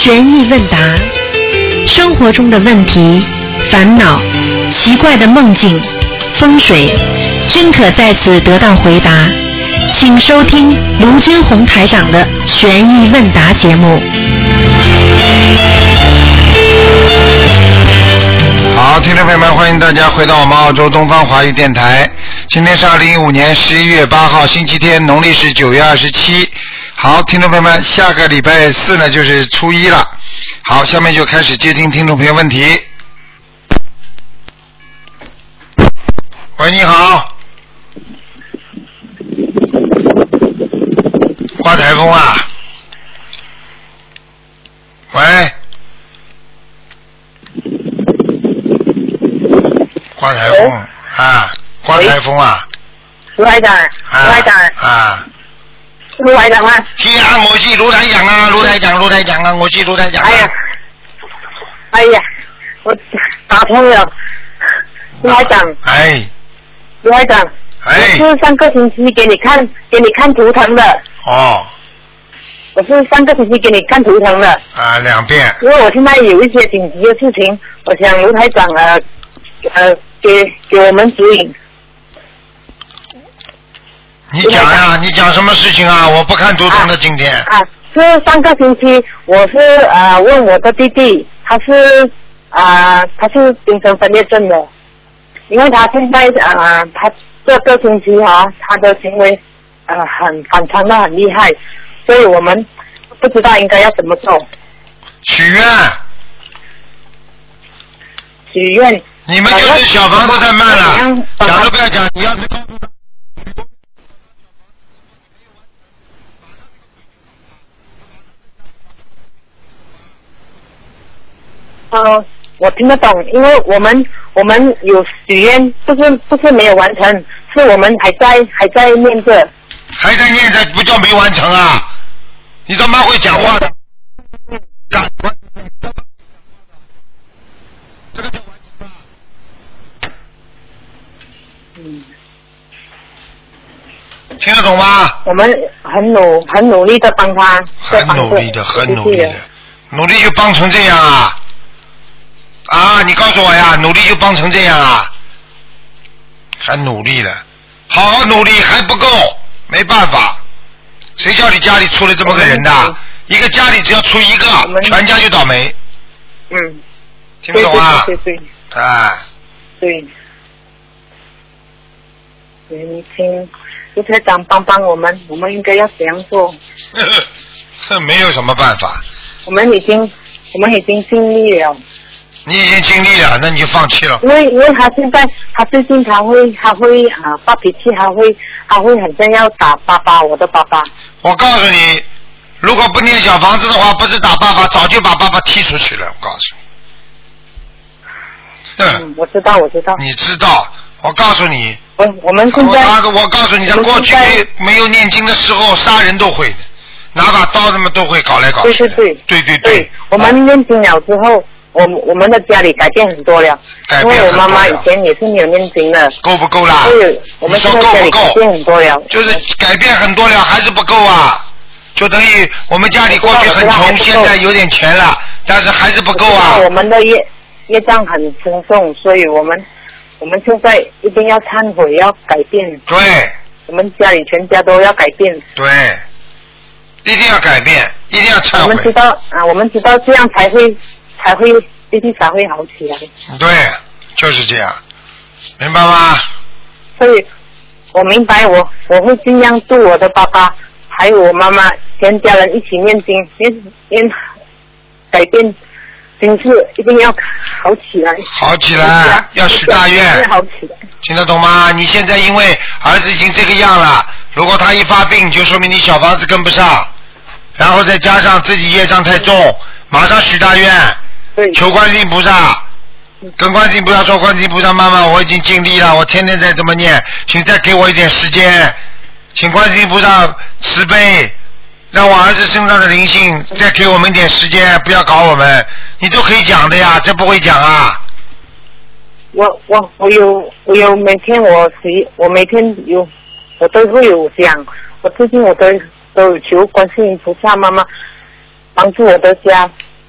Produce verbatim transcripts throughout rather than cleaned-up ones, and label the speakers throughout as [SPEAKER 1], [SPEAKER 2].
[SPEAKER 1] 悬疑问答，生活中的问题、烦恼、奇怪的梦境、风水，均可在此得到回答。请收听卢军红台长的悬疑问答节目。
[SPEAKER 2] 好，听众朋友们，欢迎大家回到我们澳洲东方华语电台。今天是二零一五年十一月八号，星期天，农历是九月二十七。好，听众朋友们，下个礼拜四呢就是初一了。好，下面就开始接听听众朋友问题。喂，你好。刮台风啊？喂？刮台风啊？刮台风啊？
[SPEAKER 3] 卢台长，卢台长
[SPEAKER 2] 啊。
[SPEAKER 3] 卢台长啊！
[SPEAKER 2] 是啊，我是卢台长啊，卢台长，卢台长啊，我是卢台长、啊。
[SPEAKER 3] 哎呀，哎呀，我打通了，卢台长。
[SPEAKER 2] 哎。
[SPEAKER 3] 卢台长。
[SPEAKER 2] 哎。
[SPEAKER 3] 我是上个星期给你看给你看图腾的。
[SPEAKER 2] 哦。
[SPEAKER 3] 我是上个星期给你看图腾的。
[SPEAKER 2] 啊，两遍。
[SPEAKER 3] 因为我现在有一些紧急的事情，我想卢台长呃呃给给我们指引。
[SPEAKER 2] 你讲呀、啊，你讲什么事情啊？我不看图腾的今天。
[SPEAKER 3] 啊，啊是上个星期我是呃问我的弟弟，他是啊、呃、他是精神分裂症的，因为他现在啊、呃、他这个星期啊他的行为呃很反常的很厉害，所以我们不知道应该要怎么做。
[SPEAKER 2] 许愿。
[SPEAKER 3] 许愿。
[SPEAKER 2] 你们就是小房子在卖了，讲都不要讲，你要是告诉他。
[SPEAKER 3] 呃，我听得懂，因为我们我们有许愿，不是不是没有完成，是我们还在还在念着。
[SPEAKER 2] 还在念着，不叫没完成啊！你他妈会讲话的。讲这个叫完成啊。
[SPEAKER 3] 嗯。
[SPEAKER 2] 听得懂吗？
[SPEAKER 3] 我们很努很努力的帮他。
[SPEAKER 2] 很努力的，很努力的，努力就帮成这样啊！啊，你告诉我呀，努力就帮成这样啊？还努力了，好好努力还不够，没办法，谁叫你家里出了这么个人的？一个家里只要出一个，全家就倒霉。
[SPEAKER 3] 嗯。
[SPEAKER 2] 听不懂啊？
[SPEAKER 3] 对对对对。
[SPEAKER 2] 哎。
[SPEAKER 3] 对。你请卢台长帮帮我们，我们应该要怎样做？
[SPEAKER 2] 没有什么办法。
[SPEAKER 3] 我们已经我们已经尽力了。
[SPEAKER 2] 你已经尽力了，那你就放弃了。
[SPEAKER 3] 因为因为他现在他最近他会他会啊发脾气，他会他会很像要打爸爸，我的爸爸。
[SPEAKER 2] 我告诉你，如果不念小房子的话，不是打爸爸，早就把爸爸踢出去了。我告诉
[SPEAKER 3] 你。嗯，我知道，我知道。
[SPEAKER 2] 你知道？我告诉你。
[SPEAKER 3] 我我们现在。
[SPEAKER 2] 我我告诉你，在过去没有念经的时候，杀人都会的，拿把刀什么都会搞来搞去的。
[SPEAKER 3] 对对对。
[SPEAKER 2] 对对
[SPEAKER 3] 对。对，我们念经了之后。我我们的家里改变很多了，因为我妈妈以前也是没有念经的。
[SPEAKER 2] 够不够啦？
[SPEAKER 3] 对，我们现在家里改变很多了。
[SPEAKER 2] 就是改变很多了，还是不够啊？就等于我们家里过去很穷，现在有点钱了，但是还是不够啊。
[SPEAKER 3] 我们的业业障很轻重，所以我们我们现在一定要忏悔，要改变。
[SPEAKER 2] 对。
[SPEAKER 3] 我们家里全家都要改变。
[SPEAKER 2] 对。一定要改变，一定要忏悔。
[SPEAKER 3] 我们知道啊，我们知道这样才会。才会弟弟才会好起来。
[SPEAKER 2] 对，就是这样，明白吗？
[SPEAKER 3] 所以，我明白我，我我会尽量度我的爸爸，还有我妈妈，全家人一起念经，念念改变心事，一定要好起来。
[SPEAKER 2] 好起来，要许大愿。
[SPEAKER 3] 好起来。
[SPEAKER 2] 听得懂吗？你现在因为儿子已经这个样了，如果他一发病，就说明你小房子跟不上，然后再加上自己业障太重，马上许大愿。求观世音菩萨，跟观世音菩萨说，观世音菩萨妈妈，我已经尽力了，我天天在这么念，请再给我一点时间，请观世音菩萨慈悲，让我儿子身上的灵性再给我们一点时间，不要搞我们。你都可以讲的呀，这不会讲啊？
[SPEAKER 3] 我我我有我有每天我洗，我每天有我都会有讲，我最近我都都有求观世音菩萨妈妈帮助我的家。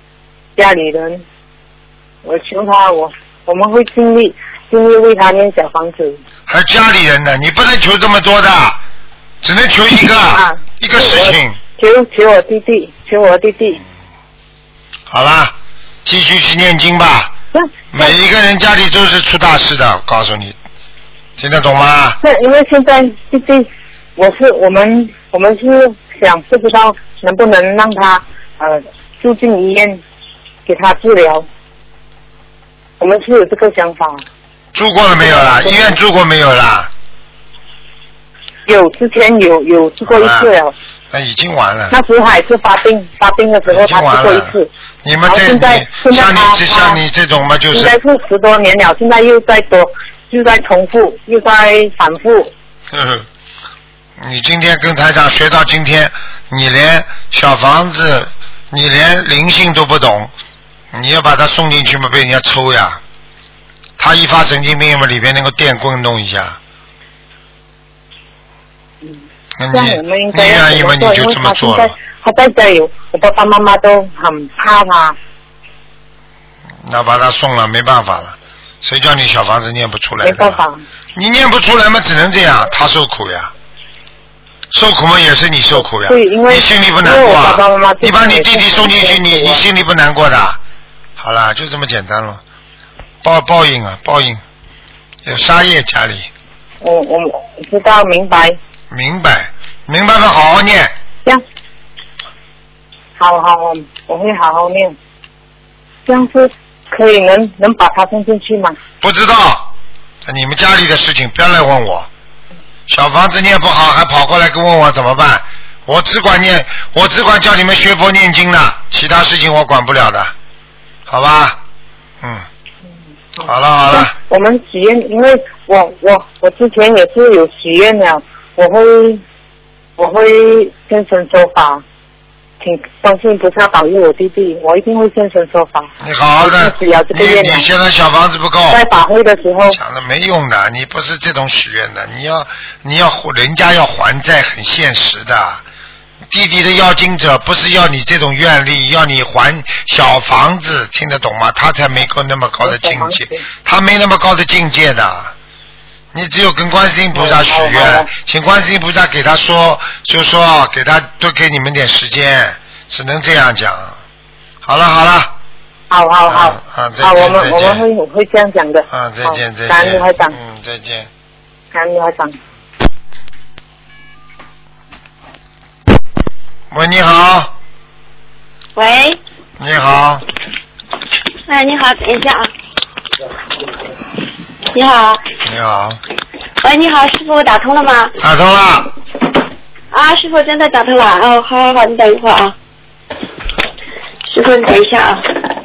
[SPEAKER 3] 家里人，我求他，我我们会尽力尽力为他念小房子。
[SPEAKER 2] 还家里人呢？你不能求这么多的，只能求一个、啊、一个事情。
[SPEAKER 3] 求求我弟弟，求我弟弟。
[SPEAKER 2] 好啦，继续去念经吧。每一个人家里都是出大事的，我告诉你，听得懂吗？
[SPEAKER 3] 是因为现在弟弟，我是我们我们是想不知道能不能让他呃住进医院给他治疗，我们是有这个想法。
[SPEAKER 2] 住过了没有啦？医院住过没有啦？
[SPEAKER 3] 有，之前有有住过一次了。
[SPEAKER 2] 那已经完了。
[SPEAKER 3] 那时候还是发病发病的时候，他住过一次。
[SPEAKER 2] 你们这
[SPEAKER 3] 现在现在
[SPEAKER 2] 像你这像你这种嘛，就是
[SPEAKER 3] 应该是十多年了，现在又在多，又在重复，又在反复。
[SPEAKER 2] 嗯，你今天跟台长学到今天，你连小房子，你连灵性都不懂，你要把他送进去嘛，被人家抽呀。他一发神经病嘛，里边那个电棍弄一下。
[SPEAKER 3] 嗯。
[SPEAKER 2] 那你
[SPEAKER 3] 这样我们应该
[SPEAKER 2] 你愿意吗？你就这么做了。
[SPEAKER 3] 他在家里，我爸爸妈妈都很怕他。
[SPEAKER 2] 那把他送了，没办法了。谁叫你小房子念不出来？
[SPEAKER 3] 没办法。
[SPEAKER 2] 你念不出来嘛，只能这样，他受苦呀。受苦嘛，也是你受苦呀。
[SPEAKER 3] 对，因为
[SPEAKER 2] 你心里不难过啊？
[SPEAKER 3] 爸爸妈妈
[SPEAKER 2] 你把你弟弟送进去，你你心里不难过的？好了，就这么简单了。报报应啊，报应，有杀业家里。
[SPEAKER 3] 我我知道，明白。
[SPEAKER 2] 明白，明白吗？好好念。
[SPEAKER 3] 这样，好好，我我会好好念。这样是可以能能把他送进去吗？
[SPEAKER 2] 不知道，你们家里的事情不要来问我。小房子念不好，还跑过来跟问我怎么办？我只管念，我只管叫你们学佛念经的，其他事情我管不了的，好吧？嗯。好了好了。
[SPEAKER 3] 我们许愿，因为我我我之前也是有许愿了。我会我会现身说法，请观世音菩萨保佑我弟弟，我一定会现身说法。
[SPEAKER 2] 你好好的，
[SPEAKER 3] 只要这个愿
[SPEAKER 2] 你你现在小房子不够，
[SPEAKER 3] 在法会的时候
[SPEAKER 2] 讲的没用的，你不是这种许愿的，你要你要人家要还债很现实的。弟弟的要经者不是要你这种愿力，要你还小房子，听得懂吗？他才没够那么高的境界，他没那么高的境界的。你只有跟观世音菩萨许愿，请观世音菩萨给他说，就说给他多给你们点时间，只能这样讲。好了好了。
[SPEAKER 3] 好好好。
[SPEAKER 2] 啊，啊再见
[SPEAKER 3] 好，我们
[SPEAKER 2] 再见
[SPEAKER 3] 我们会我会这样讲的。
[SPEAKER 2] 啊，再见再见。
[SPEAKER 3] 感恩卢台长。
[SPEAKER 2] 嗯，再见。
[SPEAKER 3] 感恩卢台长。
[SPEAKER 2] 喂，你好。
[SPEAKER 4] 喂。
[SPEAKER 2] 你好。
[SPEAKER 4] 哎，你好，等一下啊。你好。
[SPEAKER 2] 你好。
[SPEAKER 4] 喂，你好，师傅，我打通了吗？
[SPEAKER 2] 打通了。
[SPEAKER 4] 啊，师傅真的打通了。哦，好好好，你等一会儿啊。师傅，你等一下啊。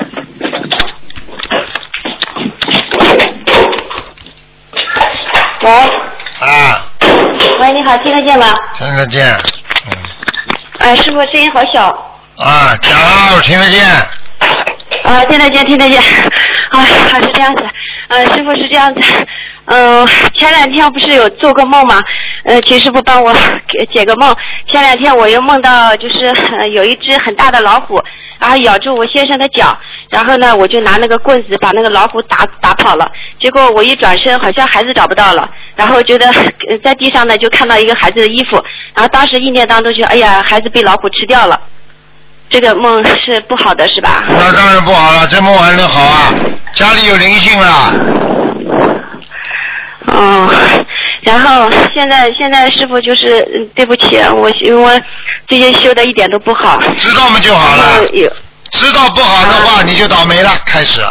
[SPEAKER 4] 喂。
[SPEAKER 2] 啊。
[SPEAKER 4] 喂，你好，听得见吗？
[SPEAKER 2] 听得见。嗯。
[SPEAKER 4] 哎，师傅声音好小。
[SPEAKER 2] 啊，讲啊，我听得见。
[SPEAKER 4] 啊，听得见，听得见。啊，还是这样子。呃，师傅是这样子，嗯、呃，前两天不是有做个梦嘛，呃，请师傅帮我解个梦。前两天我又梦到，就是、呃、有一只很大的老虎，然后咬住我先生的脚，然后呢，我就拿那个棍子把那个老虎打打跑了。结果我一转身，好像孩子找不到了，然后觉得、呃、在地上呢就看到一个孩子的衣服，然后当时意念当中就，哎呀，孩子被老虎吃掉了。这个梦是不好的是吧？
[SPEAKER 2] 那当然不好了，这梦还能好啊？家里有灵性了。
[SPEAKER 4] 哦，然后现在现在师傅就是对不起，我因为这些修的一点都不好。
[SPEAKER 2] 知道嘛就好了。知道不好的话、啊、你就倒霉了，开始。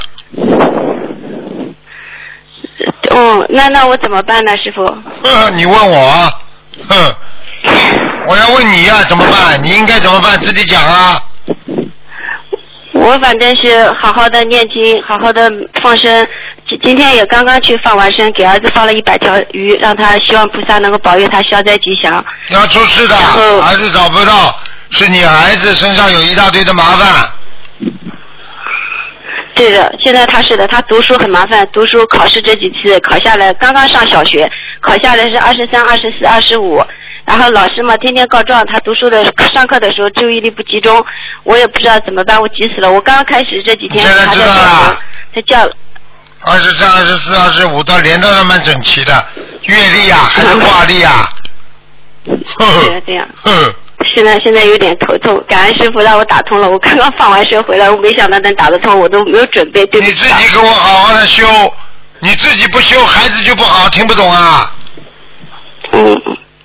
[SPEAKER 4] 哦，那那我怎么办呢，师傅？
[SPEAKER 2] 嗯，你问我啊，哼，我要问你呀、啊，怎么办？你应该怎么办？自己讲啊。
[SPEAKER 4] 我反正是好好的念经，好好的放生。今天也刚刚去放完生，给儿子放了一百条鱼，让他希望菩萨能够保佑他消灾吉祥。
[SPEAKER 2] 要出事的，儿子找不到，是你儿子身上有一大堆的麻烦。
[SPEAKER 4] 对的，现在他是的，他读书很麻烦，读书考试这几次考下来，刚刚上小学，考下来是二十三、二十四、二十五， 然后老师嘛天天告状，他读书的上课的时候注意力不集中，我也不知道怎么办，我急死了。我刚刚开始这几天他在叫，在叫。
[SPEAKER 2] 二十三、二十四、二十五，到连到的蛮整齐的，月历啊还是挂历啊？
[SPEAKER 4] 对这样。嗯。现在现在有点头痛，感恩师傅让我打通了。我刚刚放完学回来，我没想到能打得通，我都没有准备。对不起。
[SPEAKER 2] 你自己给我好好的修，你自己不修，孩子就不好，听不懂啊？
[SPEAKER 4] 嗯。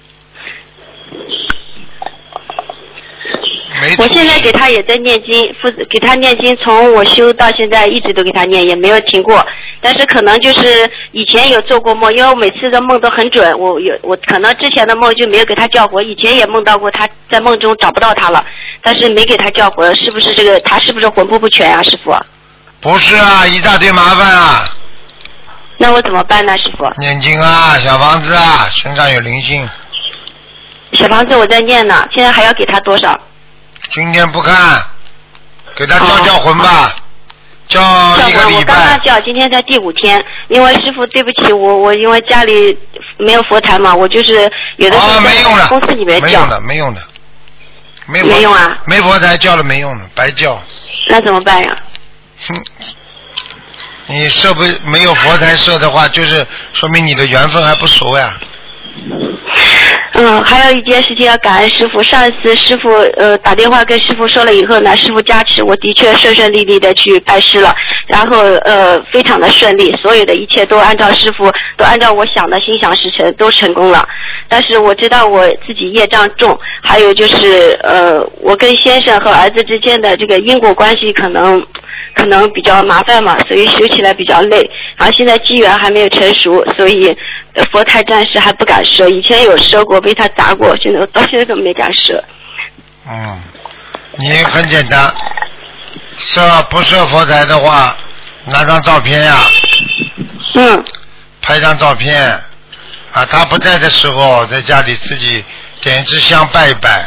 [SPEAKER 4] 我现在给他也在念经，负责给他念经，从我修到现在一直都给他念，也没有停过。但是可能就是以前有做过梦，因为我每次的梦都很准，我有我可能之前的梦就没有给他叫活，以前也梦到过他在梦中找不到他了，但是没给他叫活，是不是这个他是不是魂魄不全啊，师傅？
[SPEAKER 2] 不是啊，一大堆麻烦啊。
[SPEAKER 4] 那我怎么办呢，师傅？
[SPEAKER 2] 念经啊，小房子啊，身上有灵性。
[SPEAKER 4] 小房子我在念呢，现在还要给他多少？
[SPEAKER 2] 今天不看，给他叫叫魂吧，哦、叫一个礼拜。
[SPEAKER 4] 我刚刚叫，今天才第五天。因为师傅对不起我，我因为家里没有佛台嘛，我就是有的时候在公司里面叫。
[SPEAKER 2] 没用的，没用的，没用的。
[SPEAKER 4] 没用啊！
[SPEAKER 2] 没佛台叫了没用的，白叫。
[SPEAKER 4] 那怎么办呀？
[SPEAKER 2] 哼，你设不没有佛台设的话，就是说明你的缘分还不熟呀。
[SPEAKER 4] 嗯，还有一件事情要感恩师傅。上一次师傅呃打电话跟师傅说了以后呢，师傅加持，我的确顺顺利利的去拜师了，然后呃非常的顺利，所有的一切都按照师傅都按照我想的心想事成，都成功了。但是我知道我自己业障重，还有就是呃我跟先生和儿子之间的这个因果关系可能可能比较麻烦嘛，所以修起来比较累。然后现在机缘还没有成熟，所以佛台暂时还不敢设。以前有设过，被他砸过，现在到现在都没敢设。
[SPEAKER 2] 嗯，你很简单，设不设佛台的话，拿张照片呀、啊。
[SPEAKER 4] 嗯。
[SPEAKER 2] 拍张照片，啊，他不在的时候，在家里自己点一支香拜一拜。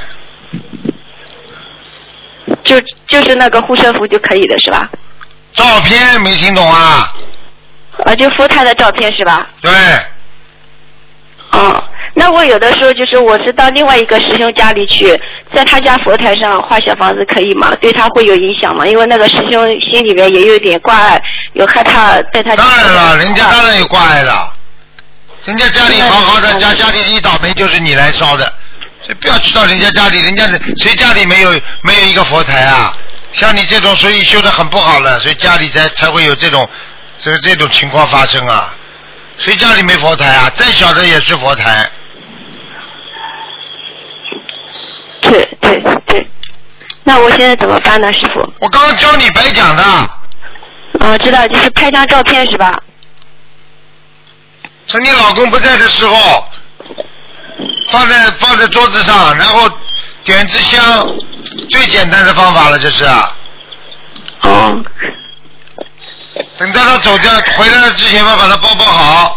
[SPEAKER 4] 就就是那个护身符就可以的是吧？
[SPEAKER 2] 照片没听懂啊？
[SPEAKER 4] 啊，就佛台的照片是吧？
[SPEAKER 2] 对。
[SPEAKER 4] 哦，那我有的时候就是我是到另外一个师兄家里去，在他家佛台上画小房子可以吗？对他会有影响吗？因为那个师兄心里面也有点挂碍，有害怕在他家。
[SPEAKER 2] 当然了，人家当然有挂碍的，人家家里好好的，家家里一倒霉就是你来烧的，所以不要去到人家家里，人家谁家里没有没有一个佛台啊？像你这种，所以修得很不好了，所以家里才才会有这种这这种情况发生啊。谁家里没佛台啊？再小的也是佛台。
[SPEAKER 4] 对对对，那我现在怎么办呢，师傅？
[SPEAKER 2] 我刚刚教你白讲的。
[SPEAKER 4] 啊，知道，就是拍张照片是吧？
[SPEAKER 2] 趁你老公不在的时候，放在放在桌子上，然后点支香，最简单的方法了，这是啊。
[SPEAKER 4] 哦。
[SPEAKER 2] 等到他走掉回来之前嘛，把他包包好。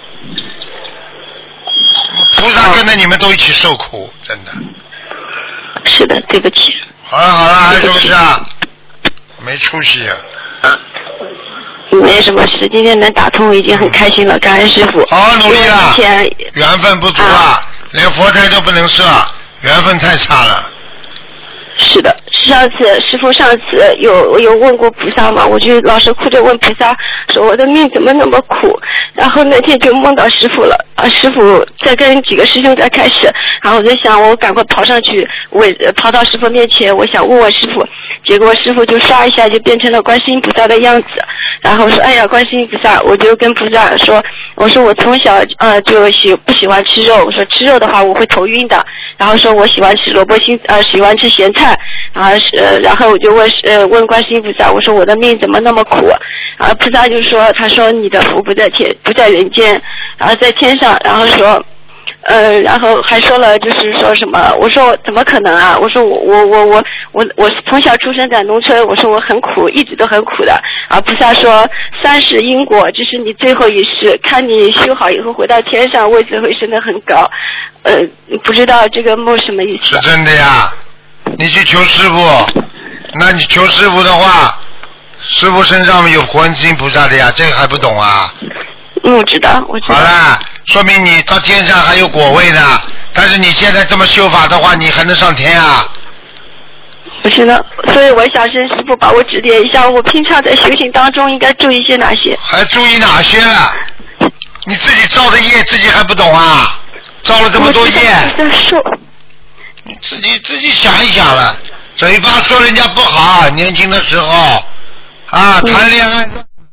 [SPEAKER 2] 菩萨跟着你们都一起受苦，真的。
[SPEAKER 4] 是的，对不起。
[SPEAKER 2] 好了好了，还有什么事啊？没出息啊。
[SPEAKER 4] 没什么事，今天能打通已经很开心了，感恩师傅。
[SPEAKER 2] 好好努力了。缘分不足啊，啊连佛台都不能设，缘分太差了。
[SPEAKER 4] 是的，上次师傅上次有有问过菩萨嘛，我就老是哭着问菩萨，说我的命怎么那么苦，然后那天就梦到师傅了，啊，师傅在跟几个师兄在开始，然后我在想我赶快跑上去，我跑到师傅面前，我想问问师傅，结果师傅就唰一下就变成了观世音菩萨的样子，然后说哎呀观世音菩萨，我就跟菩萨说，我说我从小呃就喜不喜欢吃肉，我说吃肉的话我会头晕的，然后说我喜欢吃萝卜青呃喜欢吃咸菜，然后呃然后我就问呃问观世音菩萨，我说我的命怎么那么苦，然后菩萨就说，他说你的福不在天不在人间，然后在天上，然后说呃然后还说了就是说什么，我说怎么可能啊，我说我我我我我我从小出生在农村，我说我很苦，一直都很苦的，啊菩萨说三世因果，这是你最后一世，看你修好以后回到天上位置会升得很高，呃不知道这个梦什么意思。
[SPEAKER 2] 是真的呀，你去求师傅，那你求师傅的话，师傅身上有观世音菩萨的呀，这个还不懂啊？
[SPEAKER 4] 嗯，我知道，我知道。
[SPEAKER 2] 好了，说明你到天上还有果位呢， 但是你现在这么修法的话，你还能上天啊？
[SPEAKER 4] 不是的，所以我想请师父把我指点一下，我平常在修行当中应该注意些哪些？
[SPEAKER 2] 还注意哪些？你自己造的业自己还不懂啊？造了这么多业，你自己自己想一想了。嘴巴说人家不好，年轻的时候啊，谈恋爱。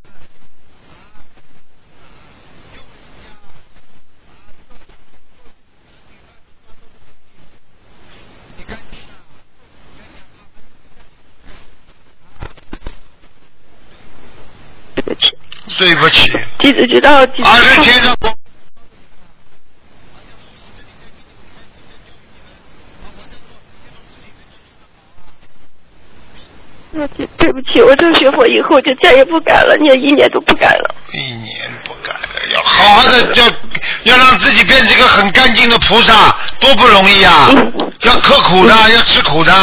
[SPEAKER 4] 对不起。
[SPEAKER 2] 对不起。
[SPEAKER 4] 弟子知道。弟子
[SPEAKER 2] 二十天上。
[SPEAKER 4] 对不起，我这学佛以后就再也不改了，念一年都不改了。
[SPEAKER 2] 一年不改了，要好好的，要要让自己变成一个很干净的菩萨，多不容易啊！嗯、要刻苦的，嗯、要吃苦的。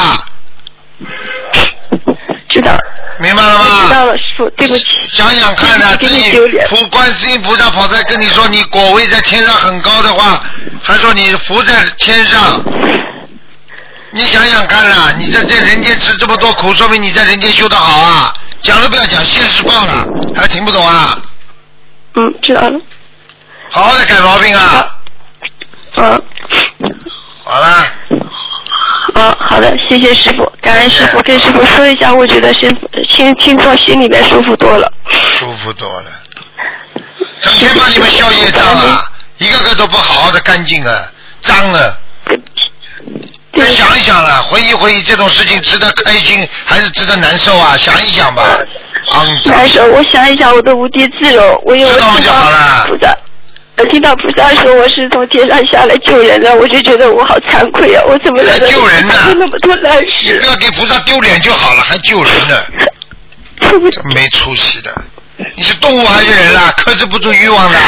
[SPEAKER 4] 知道。
[SPEAKER 2] 明白了吗？
[SPEAKER 4] 知道了，师父，对不起。
[SPEAKER 2] 想想看呢，自己菩观世音菩萨跑在跟你说你果位在天上很高的话，还说你浮在天上。你想想看啦，你在这人间吃这么多苦，说明你在人间修得好啊！讲都不要讲，现实报了，还听不懂啊？
[SPEAKER 4] 嗯，知道了。
[SPEAKER 2] 好好的改毛病啊！
[SPEAKER 4] 嗯。
[SPEAKER 2] 好了。
[SPEAKER 4] 嗯，好的，谢谢师傅，感恩师傅，跟师傅说一下，我觉得心轻轻松，心里面舒服多了。
[SPEAKER 2] 舒服多了。整天帮你们消业障啊，一个个都不好好的干净啊，脏了。再想一想了，回忆回忆这种事情，值得开心还是值得难受啊？想一想吧。
[SPEAKER 4] 嗯、难受，我想一想，我都无地自容。我有听到菩萨，我听到菩萨说我是从天上下来救人的，我就觉得我好惭愧啊！我怎么来
[SPEAKER 2] 救人呢？
[SPEAKER 4] 那么多烂事。
[SPEAKER 2] 你不要给菩萨丢脸就好了，还救人呢？这没出息的！你是动物还是人啦？克制不住欲望的。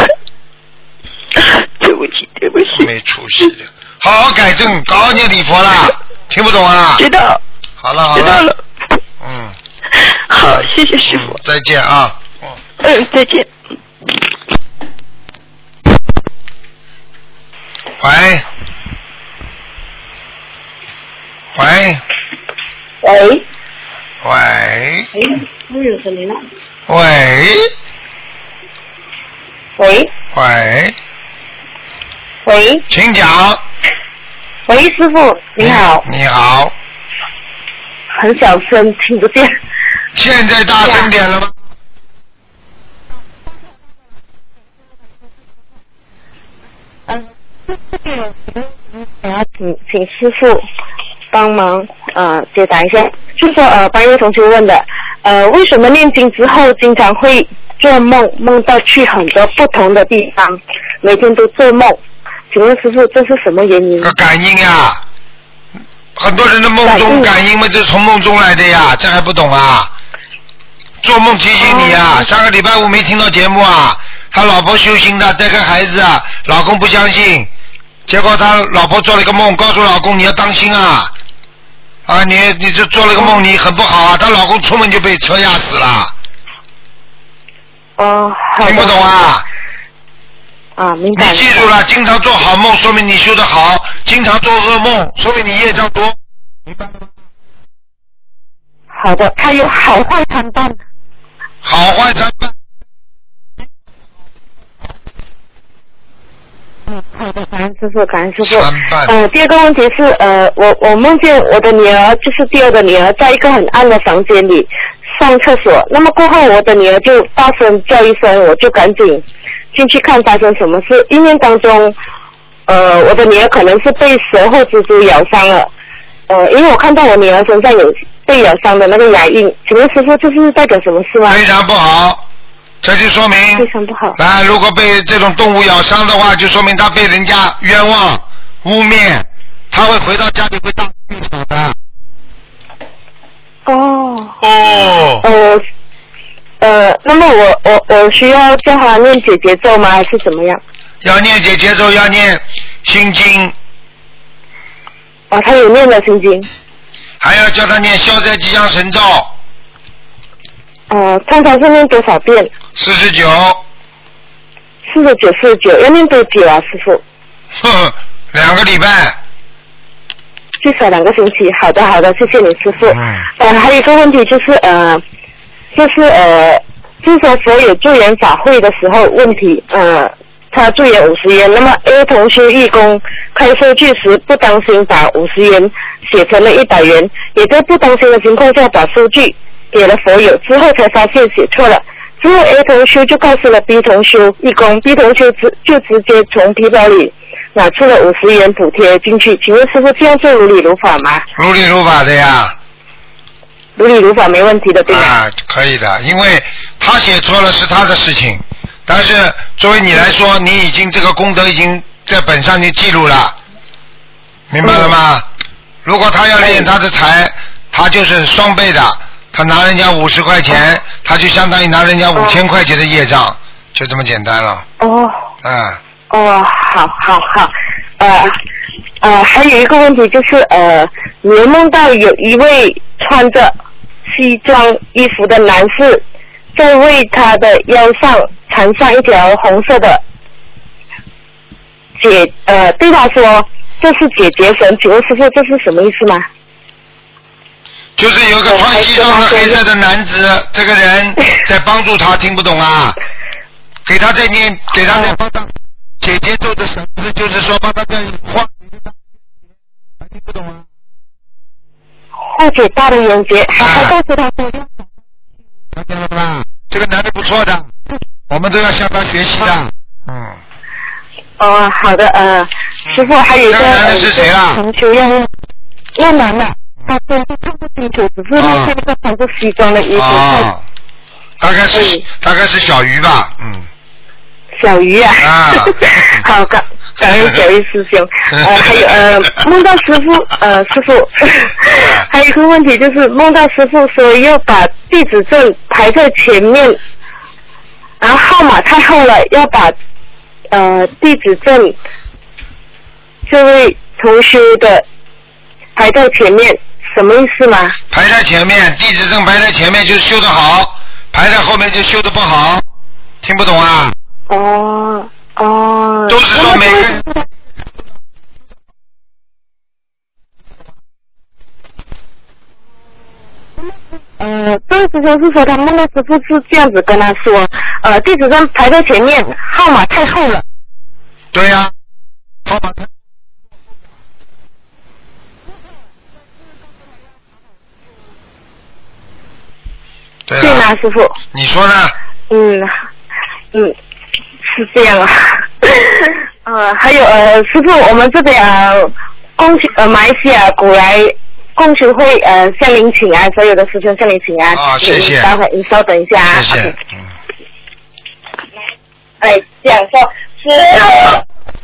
[SPEAKER 4] 对不起，对不起。
[SPEAKER 2] 没出息的。好好改正，搞好念礼佛啦，听不懂啊？
[SPEAKER 4] 知道。
[SPEAKER 2] 好了好了。
[SPEAKER 4] 知道了。
[SPEAKER 2] 嗯。
[SPEAKER 4] 好，谢谢师傅。
[SPEAKER 2] 嗯、再见啊。
[SPEAKER 4] 嗯。嗯，再见。
[SPEAKER 2] 喂。喂。
[SPEAKER 3] 喂。
[SPEAKER 2] 喂。
[SPEAKER 3] 哎，没有声音了。
[SPEAKER 2] 喂。
[SPEAKER 3] 喂。
[SPEAKER 2] 喂。
[SPEAKER 3] 喂，
[SPEAKER 2] 请讲。
[SPEAKER 3] 喂，师傅，你好。
[SPEAKER 2] 你好。
[SPEAKER 3] 很小声，听不见。
[SPEAKER 2] 现在大声点了吗？
[SPEAKER 3] 嗯，我要请请师傅帮忙呃解答一下，就说呃班月同学问的，呃为什么念经之后经常会做梦，梦到去很多不同的地方，每天都做梦？请问师傅，这是什么原因？
[SPEAKER 2] 个感应呀，很多人的梦中感应嘛，这是从梦中来的呀，这还不懂啊？做梦提醒你啊，哦、上个礼拜五没听到节目啊，他老婆修行的带个孩子啊，老公不相信，结果他老婆做了一个梦，告诉老公你要当心啊，啊你你这做了个梦，你很不好啊，她老公出门就被车压死了。
[SPEAKER 3] 哦，
[SPEAKER 2] 听不懂啊？
[SPEAKER 3] 啊，明白。
[SPEAKER 2] 你记住了，经常做好梦，说明你修得好；经常做噩梦，说明你业障多。明白吗？
[SPEAKER 3] 好的，他有好坏参半。
[SPEAKER 2] 好坏参半。
[SPEAKER 3] 嗯，好的，感恩师傅，感恩师傅。
[SPEAKER 2] 参半。
[SPEAKER 3] 呃，第二个问题是，呃，我我梦见我的女儿，就是第二个女儿，在一个很暗的房间里上厕所，那么过后我的女儿就大声叫一声，我就赶紧进去看发生什么事。意念当中，呃，我的女儿可能是被蛇或蜘蛛咬伤了，呃，因为我看到我女儿身上有被咬伤的那个牙印，请问师傅这是代表什么事吗？
[SPEAKER 2] 非常不好，这就说明
[SPEAKER 3] 非常不好。
[SPEAKER 2] 来，如果被这种动物咬伤的话，就说明他被人家冤枉污蔑，他会回到家里会大病死的。
[SPEAKER 3] 哦。
[SPEAKER 2] 哦。
[SPEAKER 3] 呃。呃，那么我我我需要叫他念姐姐咒吗？还是怎么样？
[SPEAKER 2] 要念姐姐咒，要念心经。
[SPEAKER 3] 哦，他有念了心经。
[SPEAKER 2] 还要叫他念消灾吉祥神咒。
[SPEAKER 3] 呃，通常是念多少遍？
[SPEAKER 2] 四十九。
[SPEAKER 3] 四十九，四十九，要念多久啊，师傅？
[SPEAKER 2] 哼， 两个礼拜。
[SPEAKER 3] 最少两个星期。好的好的，谢谢你师傅。
[SPEAKER 2] 嗯。
[SPEAKER 3] 呃，还有一个问题就是呃，就是呃，就是说所有助缘法会的时候问题，呃，他助缘五十元，那么 A 同修义工开收据时不当心把五十元写成了一百元，也在不当心的情况下把收据给了佛友，之后才发现写错了。之后 A 同修就告诉了 B 同修义工 ，B 同修直就直接从皮包里拿出了五十元补贴进去。请问师傅这样做如理如法吗？
[SPEAKER 2] 如理如法的呀。
[SPEAKER 3] 如理如法没问题的，对吗？
[SPEAKER 2] 啊，可以的，因为他写错了是他的事情，但是作为你来说，你已经这个功德已经在本上你记录了，明白了吗？嗯、如果他要敛他的财，他就是双倍的。他拿人家五十块钱，他就相当于拿人家五千块钱的业障，就这么简单了。
[SPEAKER 3] 哦。
[SPEAKER 2] 嗯。
[SPEAKER 3] 哦，好好好，呃呃，还有一个问题就是呃，你梦到有一位穿着西装衣服的男士，在为他的腰上缠上一条红色的结，呃，对他说这是解结绳，请问师傅这是什么意思吗？
[SPEAKER 2] 就是有个穿西装的黑色的男子，这个人在帮助他，听不懂啊？给他在念，给他在帮他解节奏的绳子，就是说帮他在画，听不懂啊？
[SPEAKER 3] 化解大的冤结，还还告诉他说，
[SPEAKER 2] 看见了吧？这个男的不错的，我们都要向他学习的。嗯。
[SPEAKER 3] 哦，好的，呃，师傅还有一个，
[SPEAKER 2] 这个男的是谁啊？
[SPEAKER 3] 同修要要男的。他真的看不清楚，只是那些那个穿着西装的衣服。
[SPEAKER 2] 哦，大概是大概是小鱼吧，嗯。
[SPEAKER 3] 小鱼啊。
[SPEAKER 2] 啊。
[SPEAKER 3] 好，感感恩小鱼师兄。呃，还有呃，梦到师傅呃师傅，还有一个问题就是梦到师傅说要把地址证排在前面，然后号码太厚了，要把呃地址证这位同修的排在前面。什么意思吗？
[SPEAKER 2] 排在前面，地址证排在前面就是修得好，排在后面就修得不好，听不懂啊？
[SPEAKER 3] 哦哦。
[SPEAKER 2] 都是说每个人。
[SPEAKER 3] 呃，这位师兄是说他梦到师傅是这样子跟他说，呃，地址证排在前面，号码太厚了。
[SPEAKER 2] 对呀、啊，号码太。对
[SPEAKER 3] 对吗，师傅？
[SPEAKER 2] 你说呢？
[SPEAKER 3] 嗯嗯，是这样啊。呃，还有呃，师傅，我们这边呃，恭喜呃，马来西亚古来共修会呃向您请安，所有的师兄向您请安。
[SPEAKER 2] 啊，谢谢。
[SPEAKER 3] 待会你稍等一下啊。
[SPEAKER 2] 谢谢。
[SPEAKER 3] 嗯。
[SPEAKER 2] 嗯
[SPEAKER 3] 哎，这样说是。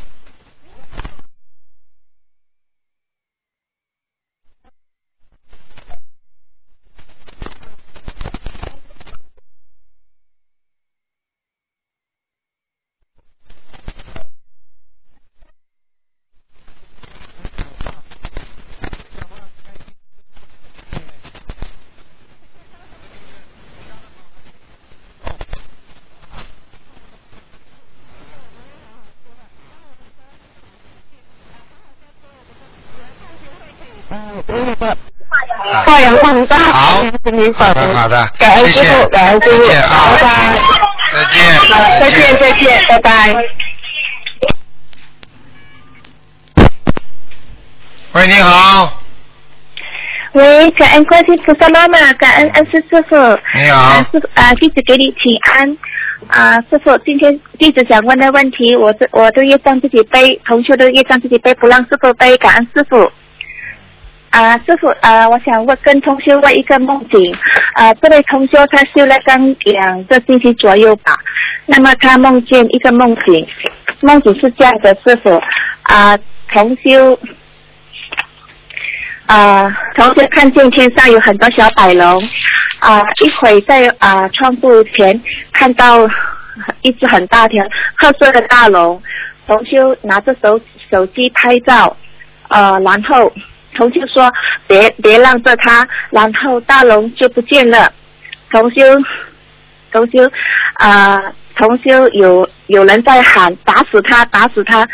[SPEAKER 3] 发扬光大，
[SPEAKER 2] 好，好的，好的，
[SPEAKER 3] 感恩师傅，感恩师傅，
[SPEAKER 2] 拜
[SPEAKER 3] 拜，
[SPEAKER 2] 再见，
[SPEAKER 3] 好，再见，再见，拜拜。
[SPEAKER 2] 喂，你好。
[SPEAKER 5] 喂，感恩观世菩萨妈妈，感恩恩师师傅。
[SPEAKER 2] 你好。
[SPEAKER 5] 啊，师傅啊，弟子给你请安。啊，师傅，今天弟子想问的问题，我是我的业障自己背，同修的业障自己背，不让师傅背，感恩师傅。啊，师傅啊，我想问跟同修问一个梦境。啊，这位同修他修了刚两个星期左右吧，那么他梦见一个梦境，梦境是这样的，师傅啊，同修。啊，同时看见天上有很多小百龙，啊，一会在啊窗户前看到一只很大条褐色的大龙，同修拿着手手机拍照，呃，然后同修说别别让着他，然后大龙就不见了，同修同修啊，同修有有人在喊打死他打死他，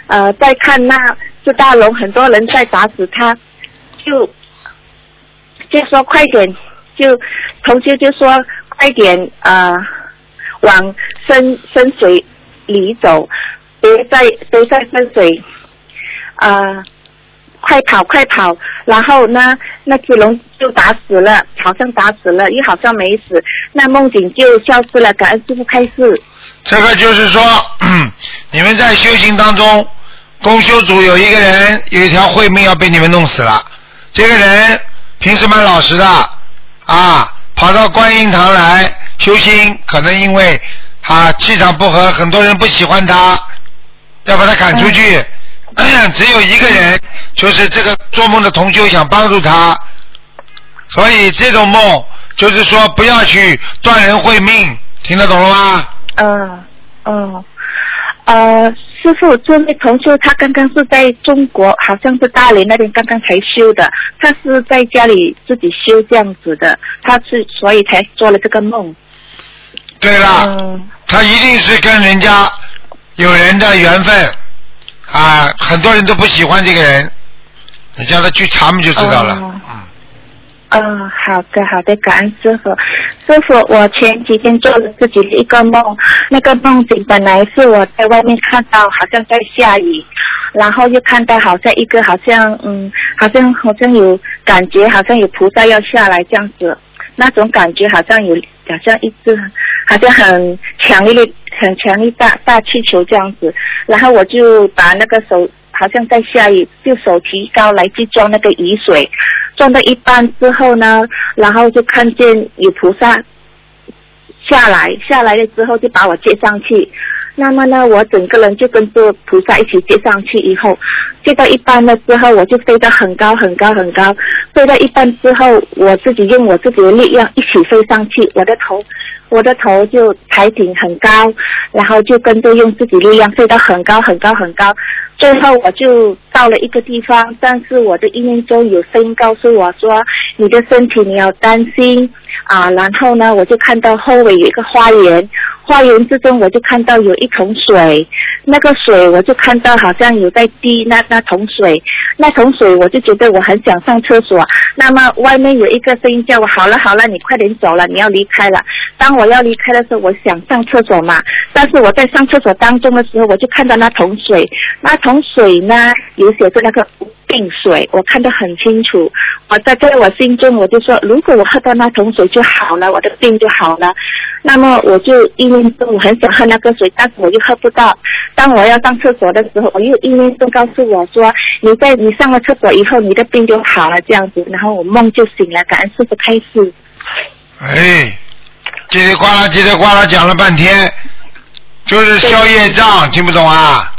[SPEAKER 5] 呃在看那只大龙，很多人在打死他，就就说快点，就同学就说快点呃往深深水里走，别在别在深水，呃快跑快跑，然后呢那只龙就打死了，好像打死了又好像没死，那梦境就消失了。感恩师父开示。
[SPEAKER 2] 这个就是说你们在修行当中，公修组有一个人有一条慧命要被你们弄死了，这个人平时蛮老实的啊，跑到观音堂来修心，可能因为他气场不合，很多人不喜欢他，要把他赶出去、嗯、只有一个人，就是这个做梦的同修想帮助他，所以这种梦就是说不要去断人慧命，听得懂了吗？
[SPEAKER 5] 嗯嗯呃师父，这位同修他刚刚是在中国，好像是大连那边刚刚才修的，他是在家里自己修这样子的，他是所以才做了这个梦。
[SPEAKER 2] 对了、
[SPEAKER 5] 嗯、
[SPEAKER 2] 他一定是跟人家有人的缘分啊，很多人都不喜欢这个人，你叫他去查嘛就知道了。
[SPEAKER 5] 嗯嗯，好的好的，感恩师父。师父，我前几天做了自己的一个梦，那个梦境本来是我在外面看到好像在下雨，然后又看到好像一个好像嗯好像好像有感觉好像有菩萨要下来这样子，那种感觉好像有好像一只好像很强烈的很强烈大大气球这样子，然后我就把那个手好像在下雨，就手提高来去装那个雨水，装到一半之后呢，然后就看见有菩萨下来，下来了之后就把我接上去。那么呢，我整个人就跟着菩萨一起接上去，以后接到一半了之后，我就飞得很高很高很高，飞到一半之后，我自己用我自己的力量一起飞上去，我的头我的头就抬挺很高，然后就跟着用自己力量飞到很高很高很高，最后我就到了一个地方，但是我的意念中有声音告诉我说，你的身体你要担心啊，然后呢我就看到后尾有一个花园，花园之中我就看到有一桶水，那个水我就看到好像有在滴那那桶水，那桶水我就觉得我很想上厕所，那么外面有一个声音叫我，好了好了你快点走了，你要离开了。当我要离开的时候，我想上厕所嘛，但是我在上厕所当中的时候，我就看到那桶水，那桶水呢有写着那个病水，我看得很清楚，我在在我心中我就说，如果我喝到那桶水就好了，我的病就好了。那么我就意念中我很想喝那个水，但是我又喝不到。当我要上厕所的时候，我又意念中告诉我说，你在你上了厕所以后，你的病就好了这样子，然后我梦就醒了，感恩师父开示。
[SPEAKER 2] 哎，叽里呱啦叽里呱啦讲了半天，就是消业障，听不懂啊？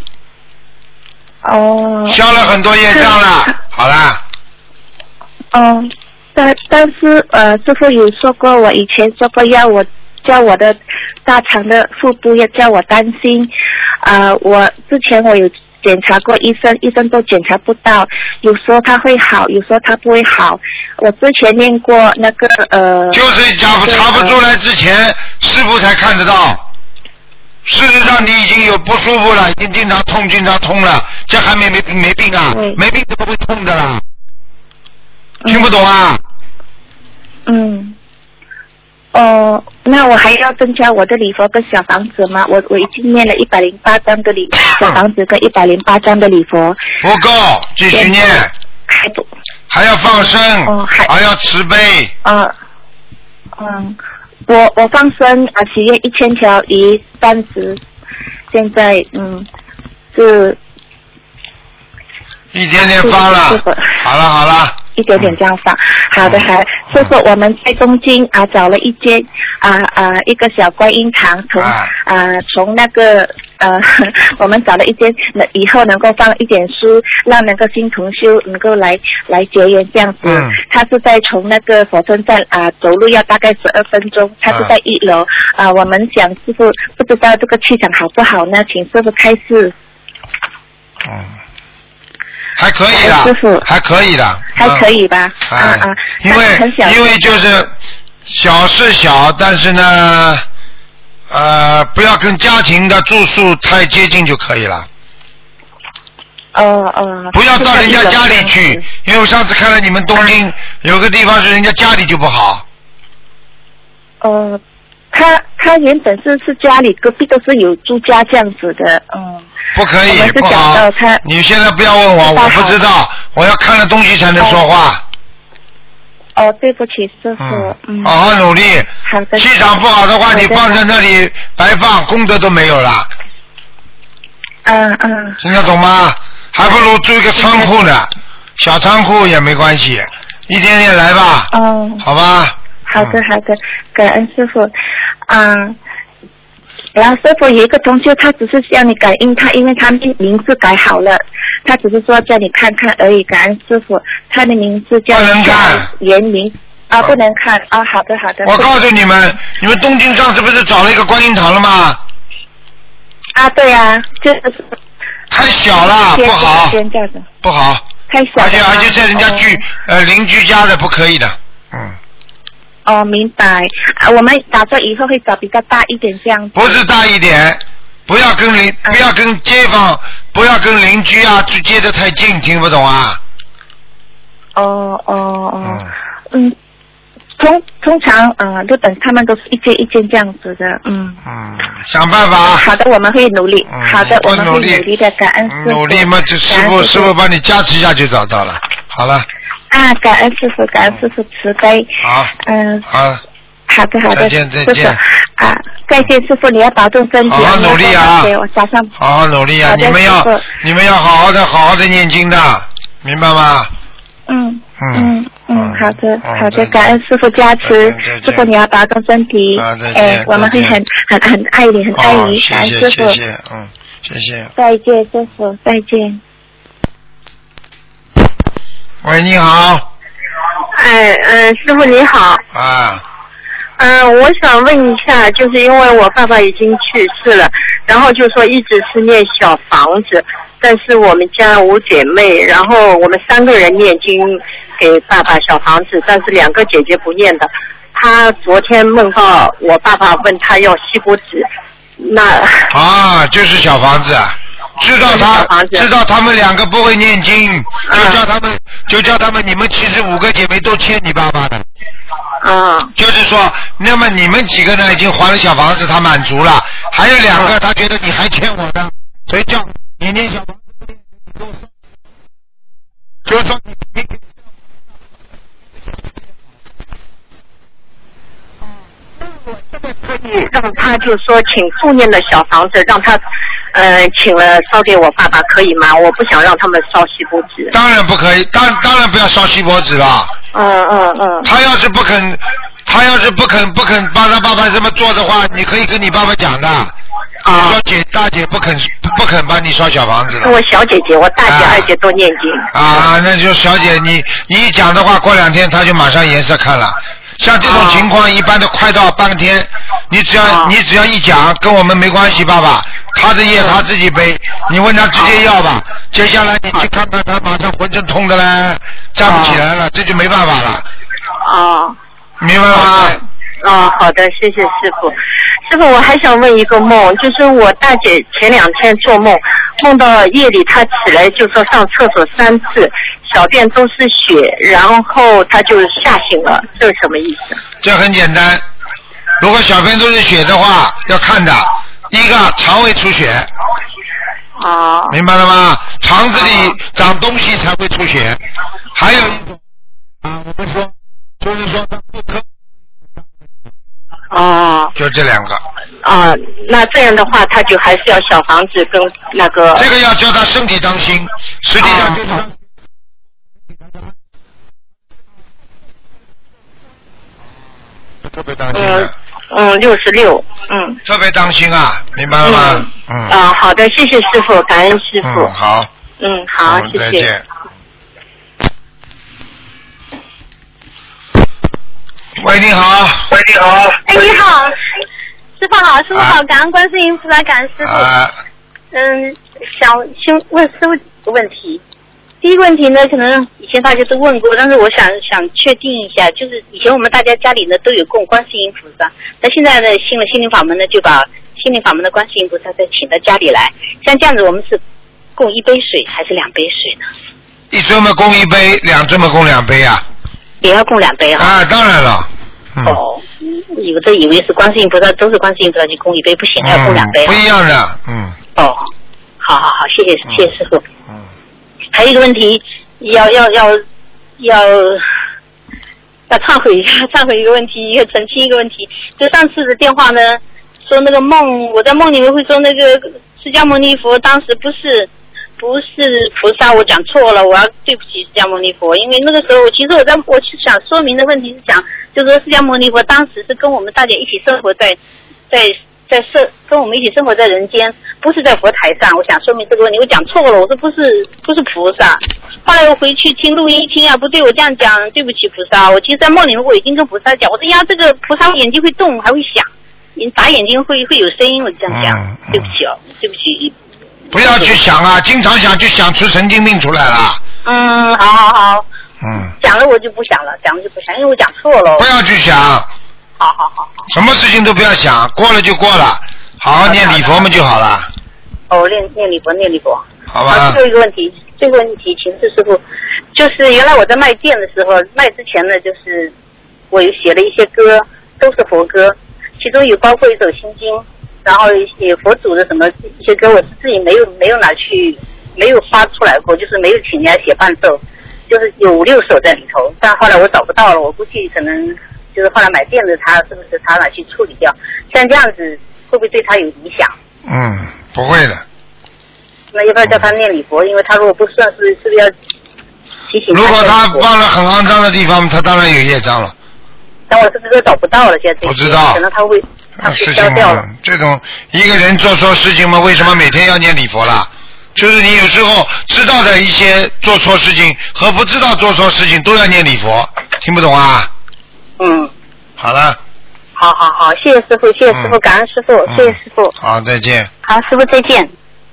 [SPEAKER 5] 哦。
[SPEAKER 2] 消了很多业障了，好啦。
[SPEAKER 5] 哦，但但是呃，师父有说过，我以前说过要我叫我的大肠的腹部要叫我担心，呃，我之前我有检查过医生，医生都检查不到，有说他会好，有说他不会好。我之前念过那个呃，
[SPEAKER 2] 就是查不查不出来之前，师傅才看得到。事实上你已经有不舒服了，已经经常痛经常痛了，这还没没病没病啊？没病怎么会痛的啦？听不懂啊？
[SPEAKER 5] 嗯。哦，那我还要增加我的礼佛跟小房子吗？我我已经念了一百零八张的礼小房子跟一百零八张的礼佛。
[SPEAKER 2] 不够，继续念。
[SPEAKER 5] 还不。
[SPEAKER 2] 还要放生，
[SPEAKER 5] 哦、还,
[SPEAKER 2] 还要慈悲。
[SPEAKER 5] 啊，嗯，我我放生啊，许愿一千条鱼三十，现在嗯是。
[SPEAKER 2] 一点点放了。好了好了。
[SPEAKER 5] 一点点这样放，好的好的。师父，我们在东京啊找了一间啊啊一个小观音堂，从啊从那个呃我们找了一间，以后能够放一点书，让那个新同修能够来来结缘这样子。嗯。他是在从那个火车站啊走路要大概十二分钟，他是在一楼啊。我们想师父不知道这个气场好不好呢？请师父开示。
[SPEAKER 2] 嗯。还可以的，还可以的，
[SPEAKER 5] 还可以吧？
[SPEAKER 2] 啊
[SPEAKER 5] 啊，
[SPEAKER 2] 因为因为就是小是小，但是呢，呃，不要跟家庭的住宿太接近就可以了。
[SPEAKER 5] 哦哦。
[SPEAKER 2] 不要到人家家里去，因为我上次看了你们东京、啊、有个地方是人家家里就不好。
[SPEAKER 5] 呃，他他原本是是家里隔壁都是有住家这样子的，嗯。
[SPEAKER 2] 不可以，不好。你现在不要问我，我不知道，我要看了东西才能说话。
[SPEAKER 5] 哦，哦对不起，师傅。嗯。嗯
[SPEAKER 2] 好好努力。
[SPEAKER 5] 好的。
[SPEAKER 2] 气场不好的话，你放在那里白放，功德都没有了。
[SPEAKER 5] 嗯嗯。
[SPEAKER 2] 听得懂吗？还不如租一个仓库呢，小仓库也没关系，一点点来吧。
[SPEAKER 5] 哦。
[SPEAKER 2] 好吧。
[SPEAKER 5] 好的好的，感恩师傅。嗯。然后师傅有一个同学，他只是叫你感应他，因为他名字改好了，他只是说叫你看看而已。感恩师傅，他的名字叫严明啊，不能看啊。好的好的。
[SPEAKER 2] 我告诉你们，你们东京上次不是找了一个观音堂了吗？
[SPEAKER 5] 啊，对啊，就是
[SPEAKER 2] 太小了，不好，不好，
[SPEAKER 5] 太小了，
[SPEAKER 2] 而且而且在人家居、哦、呃邻居家的不可以的，嗯。
[SPEAKER 5] 哦，明白。啊，我们打算以后会找比较大一点这样子。
[SPEAKER 2] 不是大一点，不要跟邻，不要跟街坊，不要跟邻居啊，去接得太近，听不懂啊？
[SPEAKER 5] 哦哦哦，嗯，通通常呃，日本他们都是一间一间这样子的，嗯。
[SPEAKER 2] 嗯，想办法。
[SPEAKER 5] 好的，我们会努力。
[SPEAKER 2] 嗯、
[SPEAKER 5] 好的，我们会努力的，感恩师傅。
[SPEAKER 2] 努力嘛，就师傅师傅帮你加持一下就找到了。好了。
[SPEAKER 5] 啊，感恩师傅，感恩师傅慈悲。
[SPEAKER 2] 好。
[SPEAKER 5] 嗯。
[SPEAKER 2] 好。
[SPEAKER 5] 好的，好的。
[SPEAKER 2] 再见，再见。
[SPEAKER 5] 啊，再见，师傅，你要保重身体。
[SPEAKER 2] 好好努力啊！
[SPEAKER 5] 我早上。
[SPEAKER 2] 好好努力啊！你们要，你们要好好的，好好的念经的，明白吗？
[SPEAKER 5] 嗯嗯嗯，好的好的，感恩师傅加持，师傅你要保重身体。
[SPEAKER 2] 啊，再
[SPEAKER 5] 见。哎，我们会很很很爱你，很爱你，感恩师傅。
[SPEAKER 2] 谢谢，嗯，谢谢。
[SPEAKER 5] 再见，师傅，再见。
[SPEAKER 2] 喂，你好。
[SPEAKER 6] 哎，嗯，师傅你好。
[SPEAKER 2] 啊。
[SPEAKER 6] 嗯，我想问一下，就是因为我爸爸已经去世了，然后就说一直是念小房子，但是我们家五姐妹，然后我们三个人念经给爸爸小房子，但是两个姐姐不念的。她昨天梦到我爸爸问她要锡箔纸，那
[SPEAKER 2] 啊，就是小房子。知道他知道他们两个不会念经，就叫他们、嗯、就叫他们你们其实五个姐妹都欠你爸爸的。
[SPEAKER 6] 啊、
[SPEAKER 2] 嗯，就是说，那么你们几个呢已经还了小房子，他满足了，还有两个他觉得你还欠我的，所以叫你念小房子，就是说你。
[SPEAKER 6] 可以让他就说请助念的小房子，让他呃请了烧给我爸爸，可以吗？我不想让他们烧锡箔纸。
[SPEAKER 2] 当然不可以，当当然不要烧锡箔纸了。
[SPEAKER 6] 嗯嗯嗯。
[SPEAKER 2] 他要是不肯，他要是不肯不肯帮他爸爸这么做的话，你可以跟你爸爸讲的。啊。你说姐大姐不肯不肯帮你烧小房子了。
[SPEAKER 6] 我小姐姐，我大姐、啊、二姐都念经。
[SPEAKER 2] 啊，那就小姐你你一讲的话，过两天他就马上颜色看了。像这种情况，一般都快到半天，你只要、哦、你只要一讲，跟我们没关系，爸爸，他的业他自己背，你问他直接要吧。接下来你去看看他，马上浑身痛的嘞，站不起来了，哦、这就没办法了。
[SPEAKER 6] 哦，
[SPEAKER 2] 明白了吗？
[SPEAKER 6] 哦，好的，谢谢师傅。师傅，我还想问一个梦，就是我大姐前两天做梦，梦到夜里她起来就说上厕所三次，小便都是血，然后她就吓醒了，这是什么意思？
[SPEAKER 2] 这很简单，如果小便都是血的话，要看的，一个肠胃出血。
[SPEAKER 6] 哦。
[SPEAKER 2] 明白了吗？肠子里长东西才会出血。还有一种啊，我们说，就是说他妇科。
[SPEAKER 6] 哦，
[SPEAKER 2] 就这两个。
[SPEAKER 6] 啊，那这样的话，他就还是要小房子跟那个。
[SPEAKER 2] 这个要叫他身体当心，实际上就是。哦、特别当心的。
[SPEAKER 6] 嗯，六十六，嗯。
[SPEAKER 2] 特别当心啊，明白了吗？嗯。嗯
[SPEAKER 6] 啊，好的，谢谢师傅，感恩师傅。
[SPEAKER 2] 嗯，好。
[SPEAKER 6] 嗯，好，谢谢。
[SPEAKER 2] 再见。喂，你好。
[SPEAKER 7] 喂，你好。
[SPEAKER 8] 哎，你好，师傅好，师傅好，感恩观世音菩萨，感恩师傅。
[SPEAKER 2] 啊。
[SPEAKER 8] 嗯，想先问师傅几个问题。第一个问题呢，可能以前大家都问过，但是我想想确定一下，就是以前我们大家家里呢都有供观世音菩萨，那现在呢信了心灵法门呢，就把心灵法门的观世音菩萨再请到家里来。像这样子，我们是供一杯水还是两杯水呢？
[SPEAKER 2] 一尊嘛供一杯，两尊嘛供两杯啊。
[SPEAKER 8] 也要供两杯啊？
[SPEAKER 2] 啊，当然了。嗯、
[SPEAKER 8] 哦，有的以为是观世音菩萨，都是观世音菩萨就供一杯，不行，要供两杯、啊
[SPEAKER 2] 嗯。不一样的，嗯。
[SPEAKER 8] 哦，好好好，谢谢、嗯、谢谢师傅。
[SPEAKER 2] 嗯。还
[SPEAKER 8] 有一个问题，要要要要要忏悔一下，忏悔一个问题，一个澄清一个问题。就上次的电话呢，说那个梦，我在梦里面会说那个释迦牟尼佛当时不是。不是菩萨，我讲错了，我要对不起释迦牟尼佛，因为那个时候，其实我在我是想说明的问题是讲，就是说释迦牟尼佛当时是跟我们大家一起生活在，在在社跟我们一起生活在人间，不是在佛台上。我想说明这个问题，我讲错了，我说不是不是菩萨。后来我回去听录音一听啊，不对，我这样讲，对不起菩萨。我其实，在梦里面我已经跟菩萨讲，我说呀，这个菩萨眼睛会动，还会响，你打眼睛会会有声音，我这样讲，嗯嗯、对不起哦，对不起。
[SPEAKER 2] 不要去想啊，经常想就想出神经病出来了。
[SPEAKER 8] 嗯，好好好。
[SPEAKER 2] 嗯。
[SPEAKER 8] 讲了我就不想了，讲了就不想，因为我讲错了。
[SPEAKER 2] 不要去想。
[SPEAKER 8] 好好好。
[SPEAKER 2] 什么事情都不要想，过了就过了，好好念礼佛嘛就好了。
[SPEAKER 8] 哦，念念礼佛，念礼佛。
[SPEAKER 2] 好吧。
[SPEAKER 8] 最后一个问题，最后一个问题，请示师傅，就是原来我在卖店的时候，卖之前呢，就是我有写了一些歌，都是佛歌，其中有包括一首心经。然后也佛祖的什么一些歌，我是自己没有没有拿去，没有发出来过，就是没有请人家写伴奏，就是有五六首在里头，但后来我找不到了，我估计可能就是后来买店的他是不是他拿去处理掉？像这样子会不会对他有影响？
[SPEAKER 2] 嗯，不会的。
[SPEAKER 8] 那要不要叫他念礼佛？因为他如果不算是是不是要提醒他？
[SPEAKER 2] 如果他放了很肮脏的地方，他当然有业障了。
[SPEAKER 8] 但我是不是找不到了？现在
[SPEAKER 2] 不知道，
[SPEAKER 8] 可能他会。
[SPEAKER 2] 事情嘛，这种一个人做错事情嘛，为什么每天要念礼佛啦？就是你有时候知道的一些做错事情和不知道做错事情都要念礼佛，听不懂啊？
[SPEAKER 8] 嗯。
[SPEAKER 2] 好了。
[SPEAKER 8] 好好好，谢谢师傅，谢谢师傅，嗯、感恩师傅，谢谢师傅。
[SPEAKER 2] 好，再见。
[SPEAKER 8] 好，师傅再见。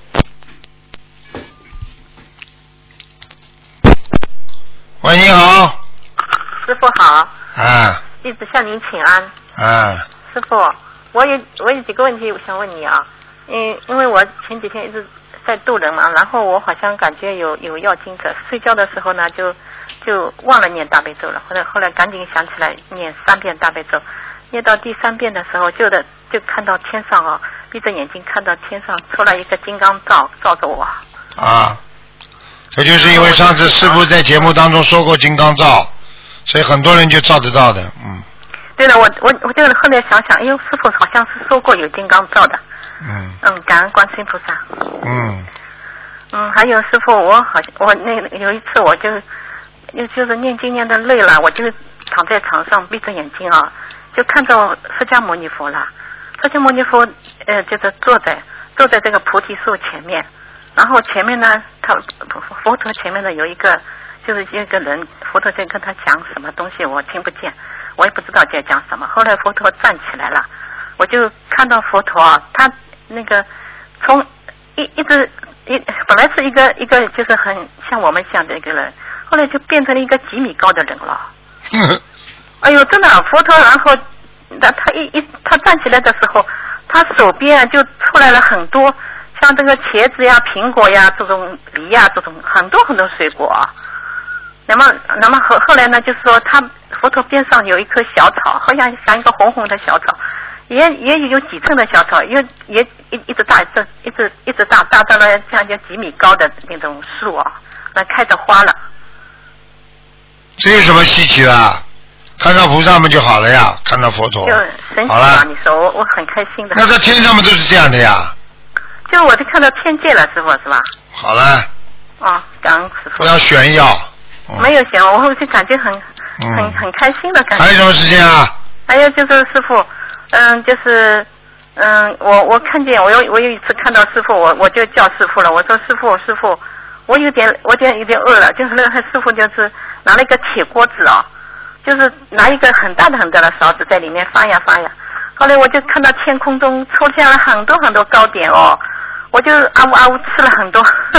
[SPEAKER 2] 喂，你好。
[SPEAKER 7] 师傅好。
[SPEAKER 2] 啊。
[SPEAKER 7] 一直向您请安。
[SPEAKER 2] 啊。
[SPEAKER 7] 师傅，我有我有几个问题我想问你啊，因因为我前几天一直在渡人嘛，然后我好像感觉有有要经者，睡觉的时候呢就就忘了念大悲咒了，后来后来赶紧想起来念三遍大悲咒，念到第三遍的时候就的就看到天上啊，闭着眼睛看到天上出来一个金刚罩罩着我。
[SPEAKER 2] 啊，这就是因为上次师父在节目当中说过金刚罩，所以很多人就照得到的，嗯。
[SPEAKER 7] 对了，我我我就后来想想，因为师傅好像是说过有金刚罩的。
[SPEAKER 2] 嗯。
[SPEAKER 7] 嗯，感恩观世音菩萨。
[SPEAKER 2] 嗯。
[SPEAKER 7] 嗯，还有师傅，我好像我那有一次我就就就是念经念的累了，我就躺在床上闭着眼睛啊，就看到释迦牟尼佛了。释迦牟尼佛呃就是坐在坐在这个菩提树前面，然后前面呢，他佛陀前面呢有一个就是一个人，佛陀在跟他讲什么东西，我听不见。我也不知道在讲什么，后来佛陀站起来了，我就看到佛陀啊，他那个从一一直一本来是一个一个就是很像我们这样的一个人，后来就变成了一个几米高的人了。哎呦，真的，佛陀，然后他他一一他站起来的时候，他手边就出来了很多像这个茄子呀、苹果呀、这种梨呀、这种很多很多水果啊。那么，那么后后来呢？就是说，他佛陀边上有一棵小草，好像像一个红红的小草，也也有几寸的小草，也也一一直大，一直一直一直大，大到了像就几米高的那种树啊，那开着花了。
[SPEAKER 2] 这有什么稀奇的？看到菩萨们就好了呀，看到佛陀。
[SPEAKER 7] 就神奇啊！你说我我很开心的。
[SPEAKER 2] 那在天上面都是这样的呀。
[SPEAKER 7] 就我就看到天界了，师傅是吧？
[SPEAKER 2] 好了。
[SPEAKER 7] 哦，感恩师傅。
[SPEAKER 2] 不要炫耀。
[SPEAKER 7] 嗯、没有想，我就感觉很很、嗯、很开心的感觉。
[SPEAKER 2] 还有什么事情啊？
[SPEAKER 7] 还有就是师傅，嗯，就是嗯，我我看见我有我有一次看到师傅，我我就叫师傅了，我说师傅师傅，我有点我有点有点饿了，就是那个师傅就是拿了一个铁锅子啊，就是拿一个很大的很大的勺子在里面翻呀翻呀，后来我就看到天空中出现了很多很多糕点哦，我就啊呜啊呜吃了很多。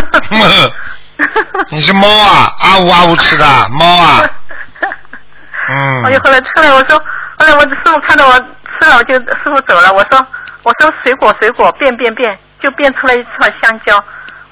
[SPEAKER 2] 你是猫啊，啊呜啊呜吃的猫啊。嗯。
[SPEAKER 7] 我就后来出来，我说，后来我师傅看到我吃了，我就师傅走了，我说，我说水果水果变变变，就变出来一串香蕉，我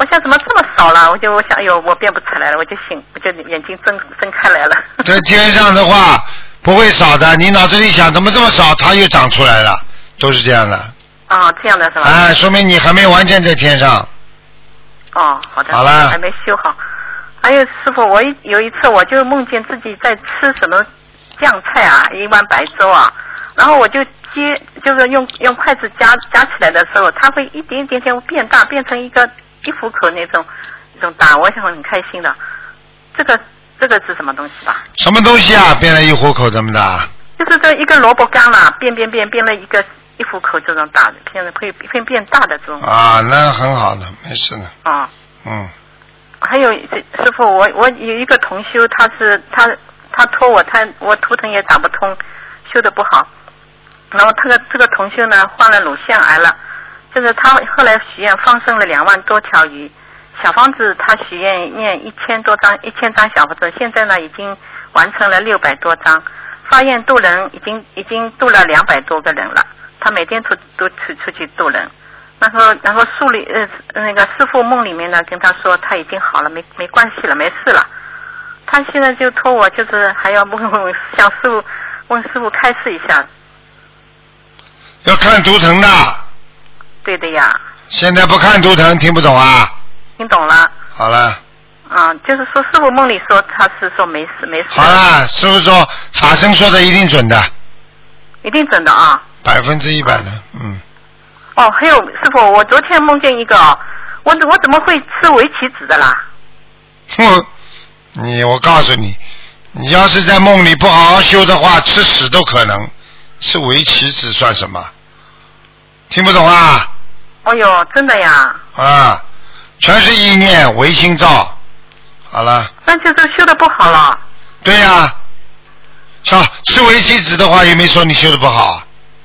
[SPEAKER 7] 我想怎么这么少了？我就我想，哎呦，我变不出来了，我就醒，我就眼睛睁睁开来了。
[SPEAKER 2] 在天上的话不会少的，你脑子里想怎么这么少，它又长出来了，都是这样的。
[SPEAKER 7] 啊、哦，这样的是吧？
[SPEAKER 2] 哎，说明你还没完全在天上。
[SPEAKER 7] 哦，好的。
[SPEAKER 2] 好了。
[SPEAKER 7] 还没修好。还有师傅，我一有一次我就梦见自己在吃什么酱菜啊，一碗白粥啊，然后我就接，就是用用筷子夹夹起来的时候，它会一点点点变大，变成一个一虎口那种那种大，我想很开心的。这个这个是什么东西吧？
[SPEAKER 2] 什么东西啊？变了一虎口这么大？
[SPEAKER 7] 就是这一个萝卜干嘛，变变变变了一个一虎口这种大的，变会会变大的这种。
[SPEAKER 2] 啊，那很好的，没事的。
[SPEAKER 7] 啊。
[SPEAKER 2] 嗯。
[SPEAKER 7] 还有师傅，我我有一个同修，他是他他托我，他我图腾也打不通，修的不好。然后他的这个同修呢，患了乳腺癌了，就是他后来许愿放生了两万多条鱼，小房子他许愿念一千多张，一千张小房子，现在呢已经完成了六百多张，发愿渡人已经已经渡了两百多个人了，他每天出都出出去渡人。然后，然后树里呃那个师父梦里面呢跟他说他已经好了，没没关系了，没事了。他现在就托我，就是还要问问向师父问师父开示一下。
[SPEAKER 2] 要看图腾的。
[SPEAKER 7] 对的呀。
[SPEAKER 2] 现在不看图腾，听不懂啊？
[SPEAKER 7] 听懂了。
[SPEAKER 2] 好了。
[SPEAKER 7] 嗯，就是说师父梦里说他是说没事没事。
[SPEAKER 2] 好了，师父说法身说的一定准的。
[SPEAKER 7] 一定准的啊。
[SPEAKER 2] 百分之一百的，嗯。
[SPEAKER 7] 哦，还有师傅，我昨天梦见一个，我我怎么会吃围棋子的啦？
[SPEAKER 2] 哼，你我告诉你，你要是在梦里不好好修的话，吃屎都可能。吃围棋子算什么？听不懂啊？
[SPEAKER 7] 哦哟，真的呀。
[SPEAKER 2] 啊，全是意念，唯心造。好了。
[SPEAKER 7] 那就是修的不好了。
[SPEAKER 2] 对呀、啊。像吃围棋子的话，也没说你修的不好。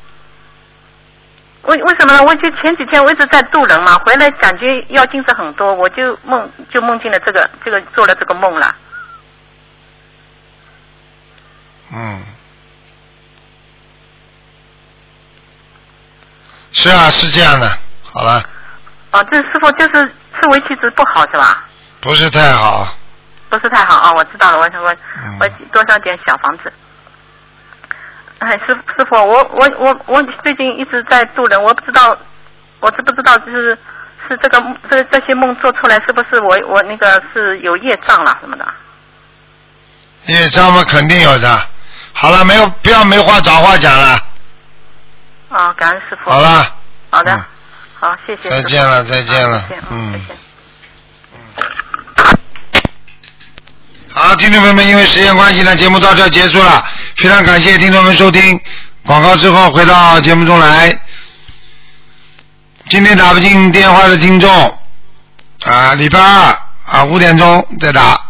[SPEAKER 7] 为为什么呢？我就前几天我一直在渡人嘛，回来感觉要精神很多，我就梦就梦见了这个这个做了这个梦了。
[SPEAKER 2] 嗯。是啊，是这样的。好了。
[SPEAKER 7] 哦，这师傅就是吃围棋子不好是吧？
[SPEAKER 2] 不是太好。
[SPEAKER 7] 不是太好啊、哦，我知道了，我我、嗯、我多烧点小房子。哎，师师傅，我我我我最近一直在渡人，我不知道，我知不知道就是是这个这这些梦做出来，是不是我我那个是有业障了什么的？
[SPEAKER 2] 业障嘛，肯定有的。好了，没有不要没话找话讲了。
[SPEAKER 7] 啊，感恩师傅。
[SPEAKER 2] 好了。
[SPEAKER 7] 好的。
[SPEAKER 2] 嗯、
[SPEAKER 7] 好，谢谢。
[SPEAKER 2] 再见了，再见了。
[SPEAKER 7] 再见，
[SPEAKER 2] 嗯。
[SPEAKER 7] 再见。
[SPEAKER 2] 好，听众朋友们，因为时间关系呢，节目到这结束了。非常感谢听众们收听。广告之后回到节目中来。今天打不进电话的听众啊，礼拜二啊五点钟再打。